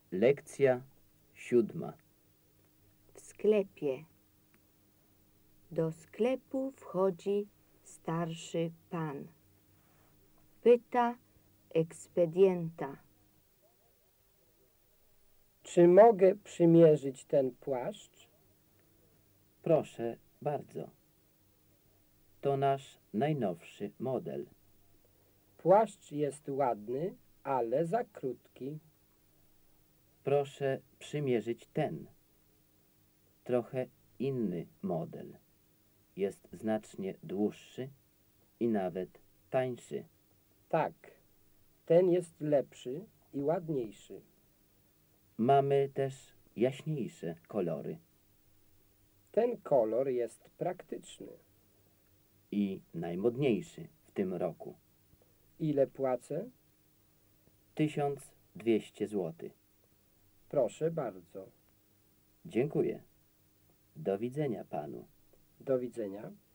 Lekcja 7. W sklepie. Do sklepu wchodzi starszy pan. Pyta ekspedienta. Czy mogę przymierzyć ten płaszcz? Proszę bardzo. To nasz najnowszy model. Płaszcz jest ładny, ale za krótki. Proszę przymierzyć ten. Trochę inny model. Jest znacznie dłuższy i nawet tańszy. Tak, ten jest lepszy i ładniejszy. Mamy też jaśniejsze kolory Ten kolor jest praktyczny. i najmodniejszy w tym roku. Ile płacę? 1200 zł. Proszę bardzo. Dziękuję. Do widzenia panu. Do widzenia.